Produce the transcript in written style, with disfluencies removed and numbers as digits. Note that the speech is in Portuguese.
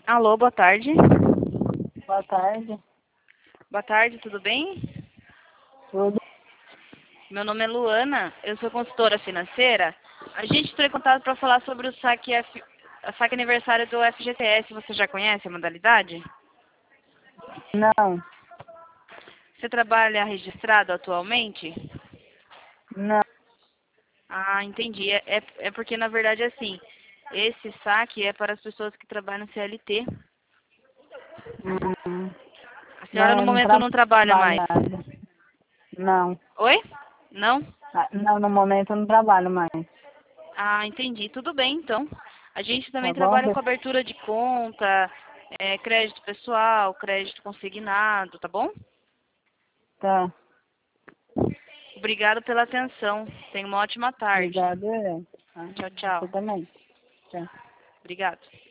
Alô, boa tarde. Boa tarde. Boa tarde, tudo bem? Tudo. Meu nome é Luana, eu sou consultora financeira. A gente entrou em contato para falar sobre o saque aniversário do FGTS. Você já conhece a modalidade? Não, Você trabalha registrado atualmente? não. Ah, entendi. É porque, na verdade, assim, esse saque é para as pessoas que trabalham no CLT. Hum, A senhora, não, no eu não momento, não trabalha trabalho mais. nada. Não. Oi? Não? Não, no momento eu não trabalho mais. Ah, entendi. Tudo bem, então. A gente Tá também bom? trabalha com abertura de conta, crédito pessoal, crédito consignado, tá bom? Tá. Obrigado pela atenção. Tenha uma ótima tarde. Obrigado. Tchau, Você tchau. também. Tchau. Obrigado.